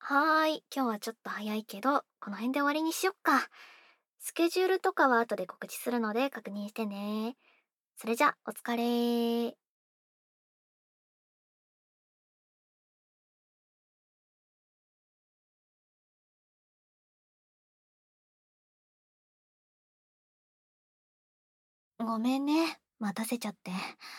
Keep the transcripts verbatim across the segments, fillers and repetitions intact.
はーい、今日はちょっと早いけど、この辺で終わりにしよっか。スケジュールとかは後で告知するので確認してね。それじゃ、お疲れー。ごめんね、待たせちゃって。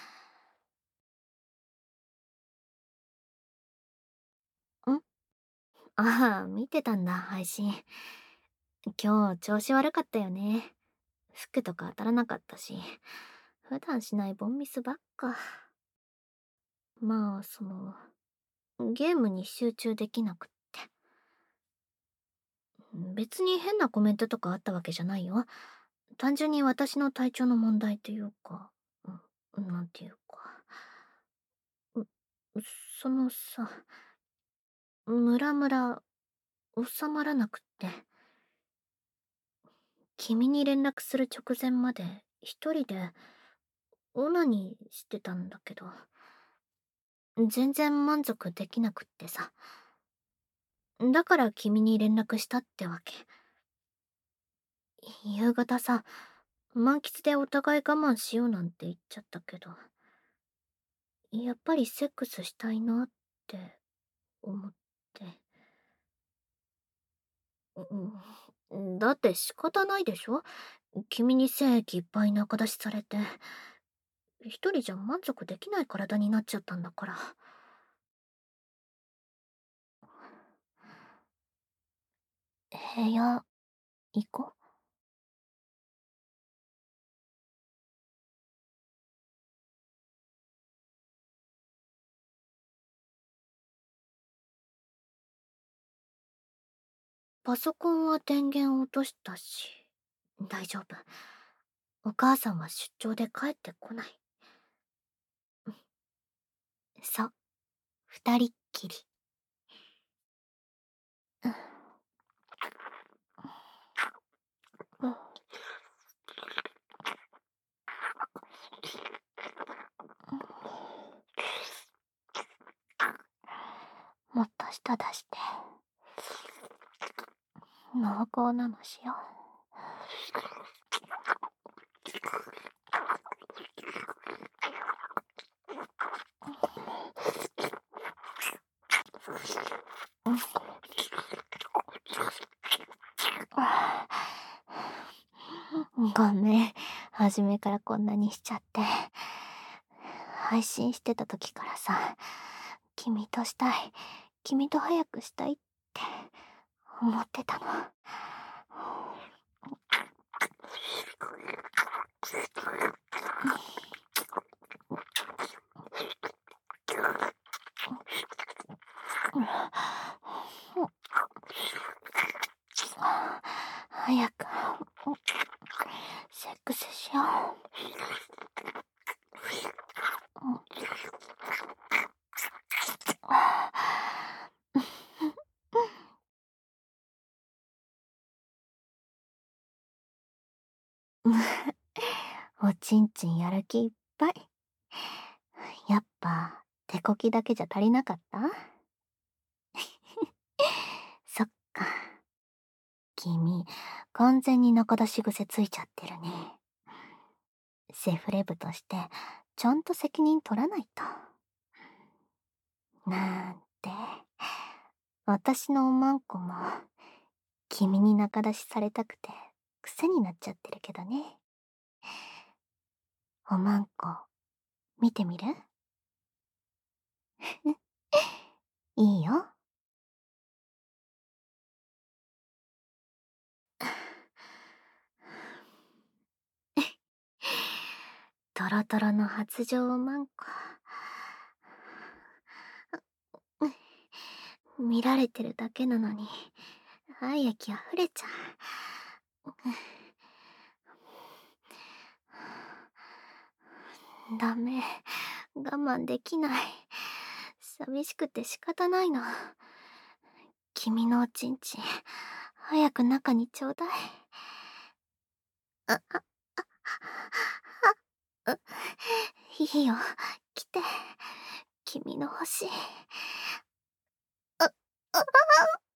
んああ、見てたんだ、配信。今日調子悪かったよね。服とか当たらなかったし、普段しないボンミスばっか。まあ、その、ゲームに集中できなくって。別に変なコメントとかあったわけじゃないよ。単純に私の体調の問題というか、うん、なんていうか。うそのさ、ムラムラ収まらなくって、君に連絡する直前まで一人でオナニーしてたんだけど、全然満足できなくってさ。だから君に連絡したってわけ。夕方さ、満喫でお互い我慢しようなんて言っちゃったけど、やっぱりセックスしたいなって思って。うん、だって仕方ないでしょ。君に精液いっぱい仲出しされて、一人じゃ満足できない体になっちゃったんだから。部屋、行こう。パソコンは電源落としたし、大丈夫。お母さんは出張で帰ってこない。そう、二人っきり。うん、もっと舌出して。濃厚なのしよう。うん、ごめん。初めからこんなにしちゃって。配信してた時からさ、君としたい、君と早くしたいって思ってたの。早くセックスしよう。おちんちんやる気いっぱい。やっぱ手こきだけじゃ足りなかった？そっか。君、完全に仲出し癖ついちゃってるね。セフレ部として、ちゃんと責任取らないと。なんて。私のおまんこも、君に仲出しされたくて、癖になっちゃってるけどね。おまんこ、見てみる？いいよ。トロトロの発情おまんこ。見られてるだけなのに、愛液溢れちゃう。ダメ。我慢できない。寂しくて仕方ないの。君のおちんちん、早く中にちょうだい。あ、あ、あ、あ、いいよ。来て。君の欲しい。あ、あ、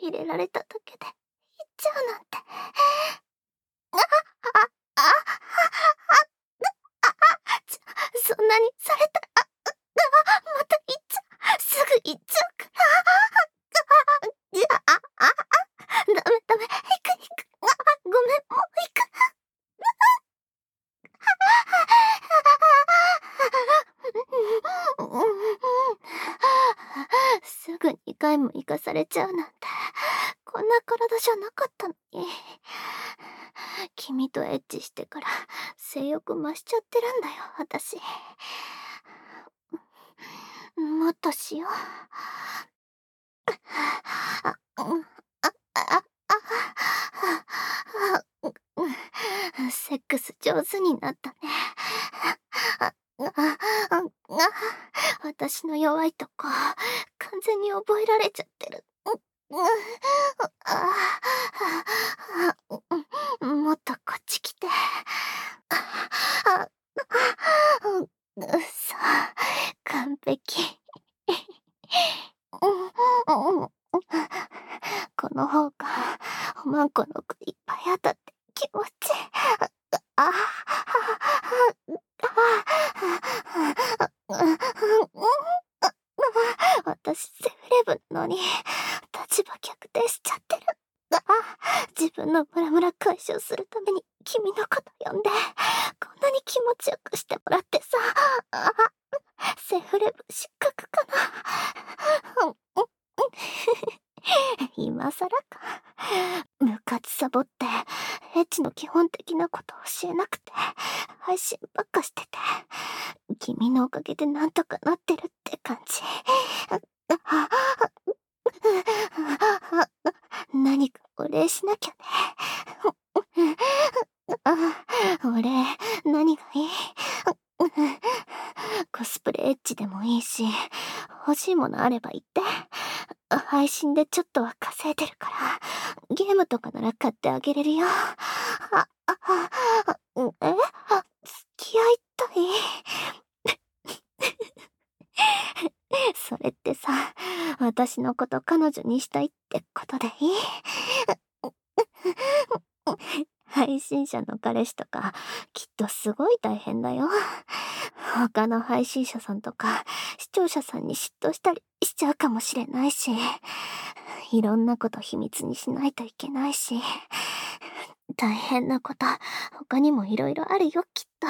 入れられただけで行っちゃうなんて。あ、あ、あ、あ、あ、あ、ちょ、そんなにされたら、あ、あ、また行っちゃう。すぐ行っちゃうから。あ、あ、あ、あ、ダメダメ。行く行く。あ、ごめん、もう行く。すぐにかいも行かされちゃうなんて、こんな体じゃなかったのに。君とエッチしてから性欲増しちゃってるんだよ、私。もっとしよう。あ、うん、あ、あ、あ、あ、セックス上手になったね。あ、あ、あ、私の弱いとこ、完全に覚えられちゃってる。もっとこっち来て。さあ、完璧。この方がおまんこの子いっぱい当たって気持ちいい。あ私セフレブなのに立場逆転しちゃってる。あ、自分のムラムラ解消するために君のこと呼んでこんなに気持ちよくしてもらってさ。あ、セフレブ失格かな。今更か。ムカつサボってエッチの基本的なこと教えなくて配信ばっかしてて、君のおかげでなんとかなってるって感じ。何かお礼しなきゃね。お礼何がいい？コスプレエッチでもいいし、欲しいものあれば言って。配信でちょっとは稼いでるから、ゲームとかなら買ってあげれるよ。あ、あ、あ、え？付き合いたい？それってさ、私のこと彼女にしたいってことでいい？配信者の彼氏とか、きっとすごい大変だよ。他の配信者さんとか、視聴者さんに嫉妬したりしちゃうかもしれないし、いろんなこと秘密にしないといけないし、大変なこと、他にもいろいろあるよ、きっと。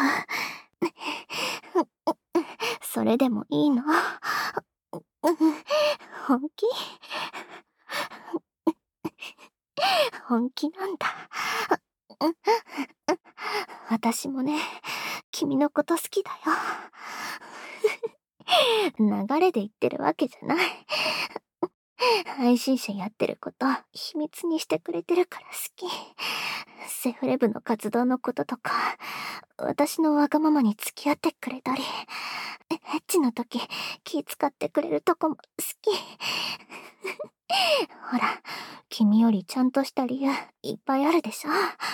それでもいいの？本気？本気なんだ。私もね、君のこと好きだよ。流れで言ってるわけじゃない。配信者やってること秘密にしてくれてるから好き。セフレブの活動のこととか、私のわがままに付き合ってくれたり、エッチの時気使ってくれるとこも好き。ほら、君よりちゃんとした理由いっぱいあるでしょ。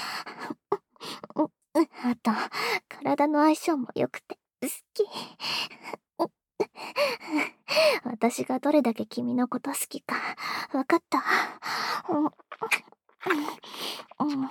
あと、体の相性も良くて好き。私がどれだけ君のこと好きか分かった？うん、うん、うん、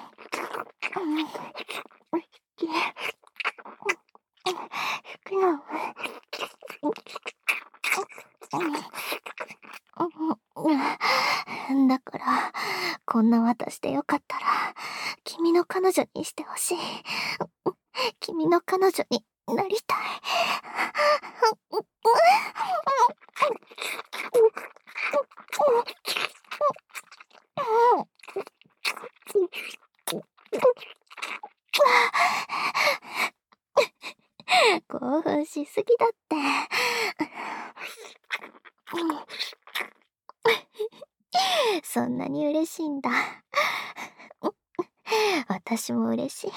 だから、こんな私でよかったら、君の彼女にしてほしい。君の彼女になりたい。興奮しすぎだって。そんなに嬉しいんだ。私も嬉しい。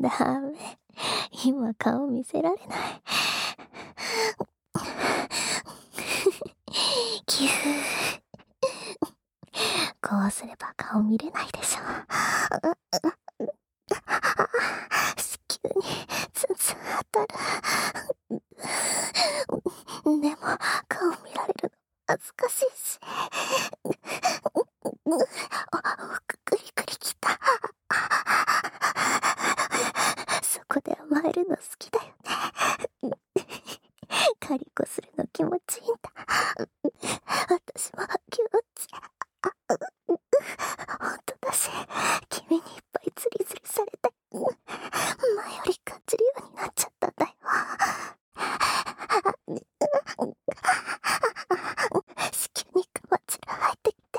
ダメ。今顔見せられない。キュー。こうすれば顔見れないでしょ。子宮にツンツン当たる。でも顔見られるの恥ずかしいし。クリクリきた。そこで甘えるの好きだよね。カリコするの気持ちいいんだ。私も気持ちいい。ほんとだし、君にいっぱいズリズリされて、前より感じるようになっちゃったんだよ。子宮にカマチラ入ってきて、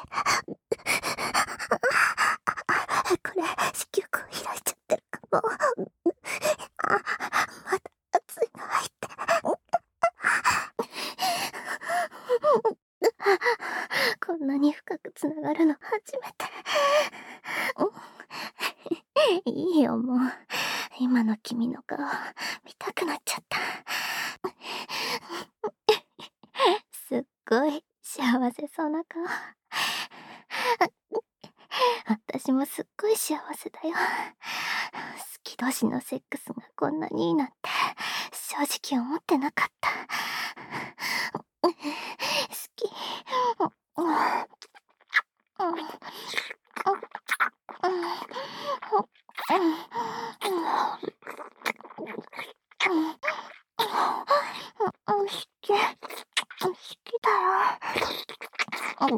これ子宮口開いちゃってるかも。まだ熱いの入って。こんなに深くつながるの初めて。いいよもう。今の君の顔見たくなっちゃった。すっごい幸せそうな顔。私もすっごい幸せだよ。好き同士のセックスがこんなにいいなんて正直思ってなかった。好き。好き。好きだよ。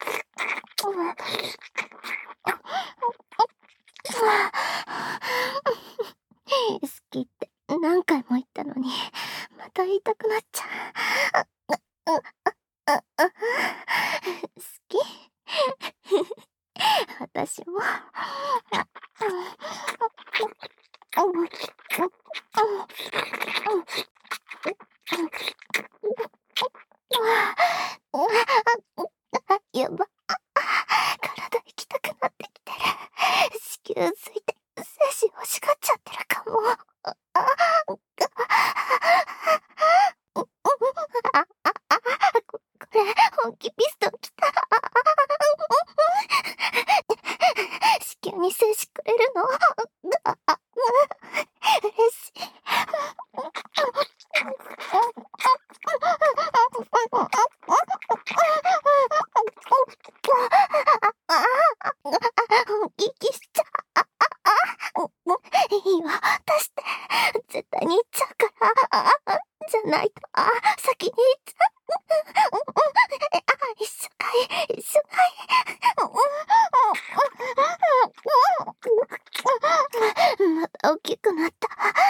好きって何回も言ったのに、また言いたくなっちゃう。好き。私も。やば。体行きたくなってきてる。子宮ついて精子欲しがっちゃってるかも。これ本気ピストンきた。子宮に精子くれるの？嬉しい。息しちゃう。いいわ、出して。絶対に行っちゃうから。じゃないと、先に行っちゃう。一緒かい、一緒かい。また大きくなった。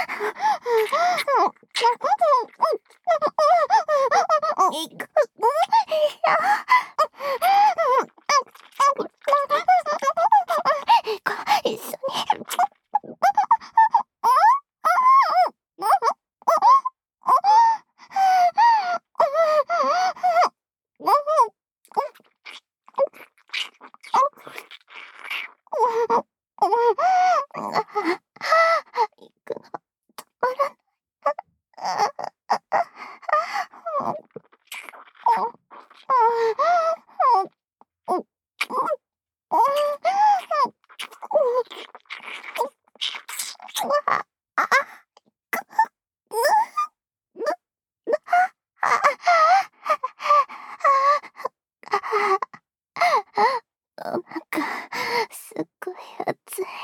行く。一緒に。行くの止まらない。なんかすっごい熱い。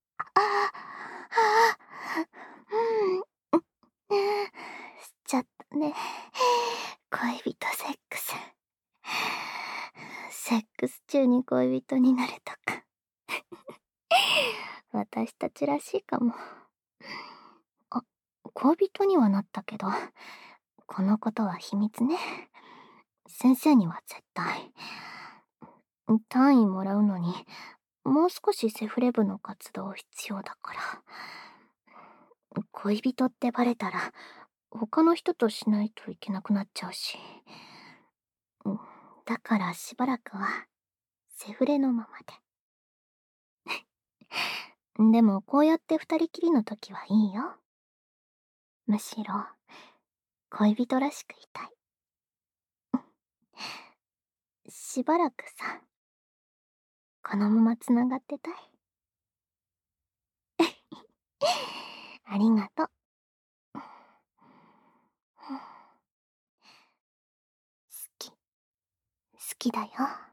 しちゃったね。恋人セックス。セックス中に恋人になれたか。私たちらしいかも。あ、恋人にはなったけど、このことは秘密ね。先生には絶対。単位もらうのに、もう少しセフレ部の活動必要だから。恋人ってバレたら、他の人としないといけなくなっちゃうし。だからしばらくは、セフレのままで。 でもこうやって二人きりの時はいいよ。むしろ、恋人らしくいたい。しばらくさ、このまま繋がってたい。ありがとう。好き、好きだよ。